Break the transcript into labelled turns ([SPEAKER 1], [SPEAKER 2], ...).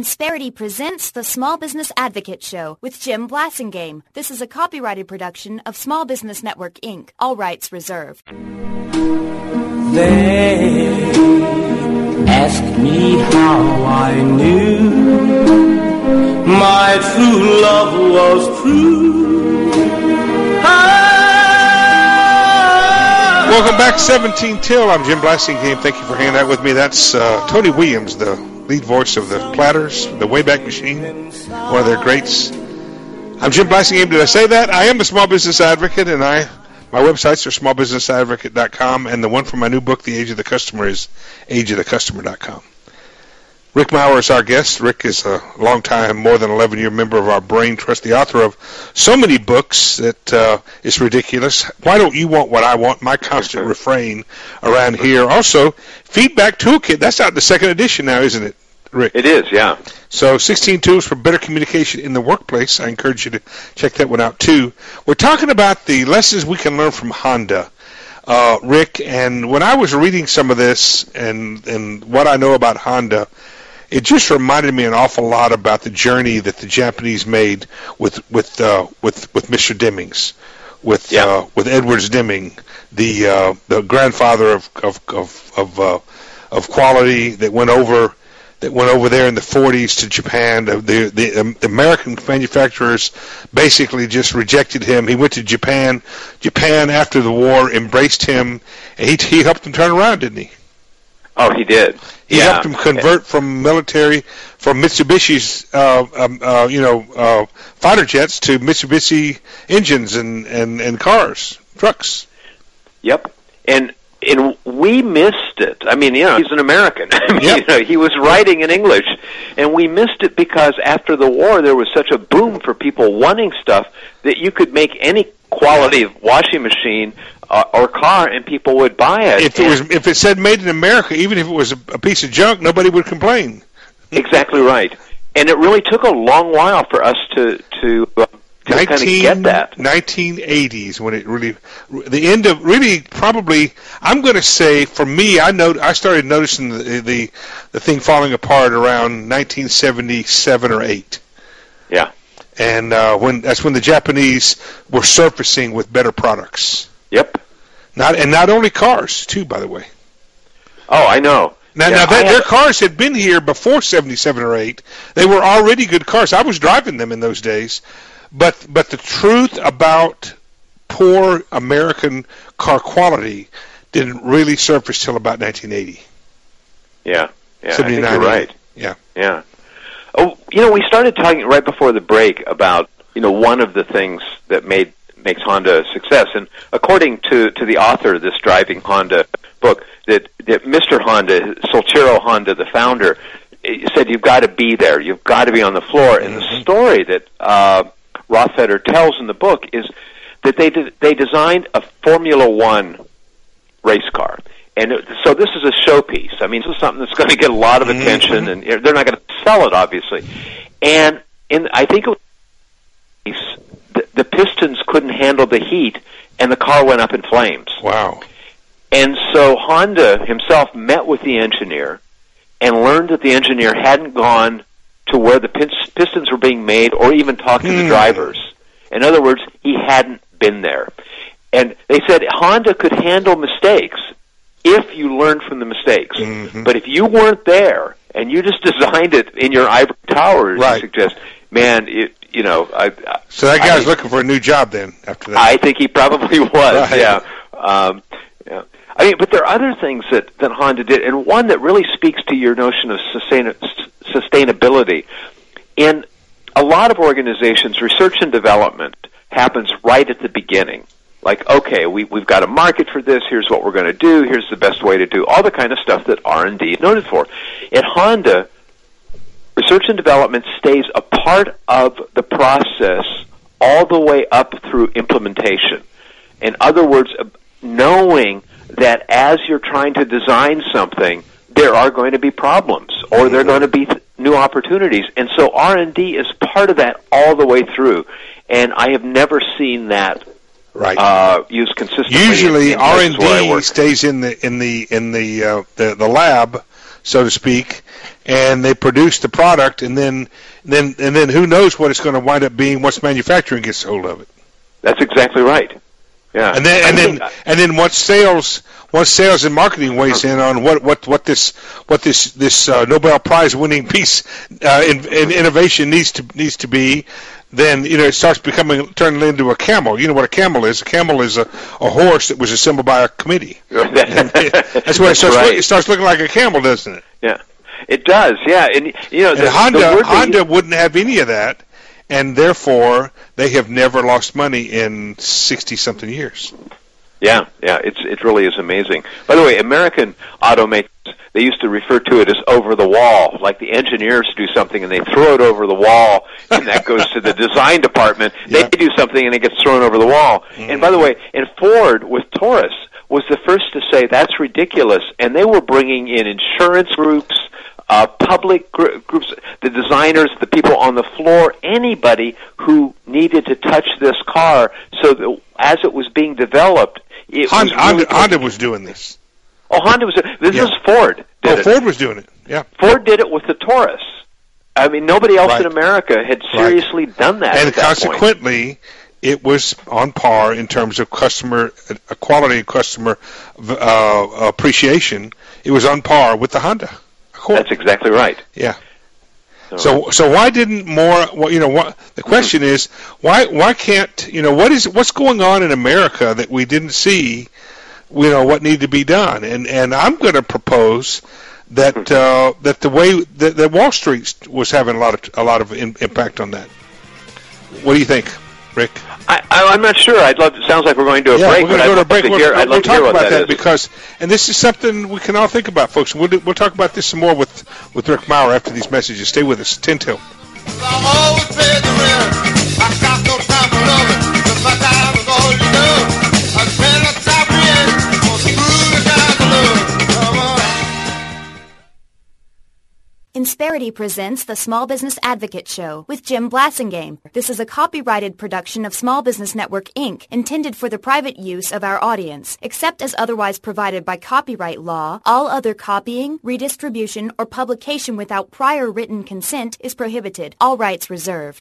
[SPEAKER 1] Insperity presents the Small Business Advocate Show with Jim Blasingame. This is a copyrighted production of Small Business Network, Inc. All rights reserved.
[SPEAKER 2] They ask me how I knew my true love was true.
[SPEAKER 3] Welcome back, 17 Till. I'm Jim Blasingame. Thank you for hanging out with me. That's Tony Williams, the lead voice of the Platters, the Wayback Machine, one of their greats. I'm Jim Blasingame. Did I say that? I am a small business advocate, and my websites are smallbusinessadvocate.com, and the one for my new book, The Age of the Customer, is ageofthecustomer.com. Rick Maurer is our guest. Rick is a long-time, more than 11-year member of our Brain Trust, the author of so many books that it's ridiculous. Why don't you want what I want? My constant refrain around here. Also, Feedback Toolkit. That's out in the second edition now, isn't it, Rick?
[SPEAKER 4] It is, yeah.
[SPEAKER 3] So 16 tools for better communication in the workplace. I encourage you to check that one out, too. We're talking about the lessons we can learn from Honda, Rick. And when I was reading some of this and what I know about Honda, it just reminded me an awful lot about the journey that the Japanese made with Mr. Demings, with Edwards Deming, the grandfather of quality that went over there in the 40s to Japan. The American manufacturers basically just rejected him. He went to Japan. Japan, after the war, embraced him, and he helped them turn around, didn't he?
[SPEAKER 4] Oh, he did.
[SPEAKER 3] He helped them convert from Mitsubishi's, fighter jets to Mitsubishi engines and cars, trucks.
[SPEAKER 4] Yep. And we missed it. I mean, he's an American.
[SPEAKER 3] Yep.
[SPEAKER 4] He was writing in English, and we missed it because after the war there was such a boom for people wanting stuff that you could make any quality of washing machine or car, and people would buy it.
[SPEAKER 3] If it said "Made in America," even if it was a piece of junk, nobody would complain.
[SPEAKER 4] Exactly right. And it really took a long while for us to kind of get that.
[SPEAKER 3] 1980s, when it really, the end of really probably. I'm going to say for me, I started noticing the thing falling apart around 1977 or 8.
[SPEAKER 4] Yeah.
[SPEAKER 3] And that's when the Japanese were surfacing with better products.
[SPEAKER 4] Yep.
[SPEAKER 3] Not only cars too, by the way.
[SPEAKER 4] Oh, I know.
[SPEAKER 3] Now their cars had been here before 77 or 8. They were already good cars. I was driving them in those days, but the truth about poor American car quality didn't really surface till about 1980.
[SPEAKER 4] Yeah. I think you're right.
[SPEAKER 3] Yeah.
[SPEAKER 4] Oh, we started talking right before the break about one of the things that makes Honda a success, and according to the author of this Driving Honda book, that Mr. Honda, Soichiro Honda, the founder, said you've got to be there, you've got to be on the floor. And the story that Rothfeder tells in the book is that they designed a Formula One race car. And so this is a showpiece. I mean, this is something that's going to get a lot of attention, and they're not going to sell it, obviously. And I think it was the pistons couldn't handle the heat, and the car went up in flames.
[SPEAKER 3] Wow.
[SPEAKER 4] And so Honda himself met with the engineer and learned that the engineer hadn't gone to where the pistons were being made or even talked to the drivers. In other words, he hadn't been there. And they said Honda could handle mistakes if you learned from the mistakes. But if you weren't there and you just designed it in your ivory tower, as you suggest, man, so
[SPEAKER 3] that guy's looking for a new job then after that.
[SPEAKER 4] I think he probably was. Right. Yeah. I mean, but there are other things that Honda did, and one that really speaks to your notion of sustainability. In a lot of organizations, research and development happens right at the beginning. Like, okay, we've got a market for this, here's what we're going to do, here's the best way to do all the kind of stuff that R&D is noted for. At Honda, research and development stays a part of the process all the way up through implementation. In other words, knowing that as you're trying to design something, there are going to be problems or there are going to be new opportunities. And so R&D is part of that all the way through. And I have never seen that used consistently.
[SPEAKER 3] Usually R&D stays in the lab so to speak, and they produce the product, and then who knows what it's going to wind up being once manufacturing gets hold of it.
[SPEAKER 4] That's exactly right. Yeah.
[SPEAKER 3] And then once sales and marketing weighs in on what this Nobel Prize winning piece in innovation needs to be, then it starts turning into a camel. You know what a camel is? A camel is a horse that was assembled by a committee. That's what it starts looking like a camel, doesn't it?
[SPEAKER 4] Yeah, it does. Yeah, and
[SPEAKER 3] Honda wouldn't have any of that, and therefore they have never lost money in 60-something years.
[SPEAKER 4] Yeah, it really is amazing. By the way, American automakers, they used to refer to it as over the wall, like the engineers do something and they throw it over the wall, and that goes to the design department. They do something and it gets thrown over the wall. Mm-hmm. And by the way, and Ford with Taurus was the first to say that's ridiculous, and they were bringing in insurance groups, public groups, the designers, the people on the floor, anybody who needed to touch this car, so that as it was being developed,
[SPEAKER 3] Honda was doing this.
[SPEAKER 4] Oh, Honda was. This is Ford.
[SPEAKER 3] Ford was doing it. Yeah.
[SPEAKER 4] Ford did it with the Taurus. I mean, nobody else in America had seriously done that.
[SPEAKER 3] And
[SPEAKER 4] at that
[SPEAKER 3] consequently,
[SPEAKER 4] point.
[SPEAKER 3] It was on par in terms of customer quality, customer appreciation. It was on par with the Honda Accord.
[SPEAKER 4] That's exactly right.
[SPEAKER 3] Yeah. So why didn't more? The question is why can't what's going on in America that we didn't see? What needed to be done, and I'm going to propose that that the way that Wall Street was having a lot of impact on that. What do you think, Rick?
[SPEAKER 4] I'm not sure. It sounds like we're going to a break.
[SPEAKER 3] We're going to go to a break.
[SPEAKER 4] We'll
[SPEAKER 3] talk about that because, and this is something we can all think about, folks. We'll talk about this some more with Rick Maurer after these messages. Stay with us. 10 till.
[SPEAKER 1] Insperity presents the Small Business Advocate Show with Jim Blasingame. This is a copyrighted production of Small Business Network, Inc., intended for the private use of our audience. Except as otherwise provided by copyright law, all other copying, redistribution, or publication without prior written consent is prohibited. All rights reserved.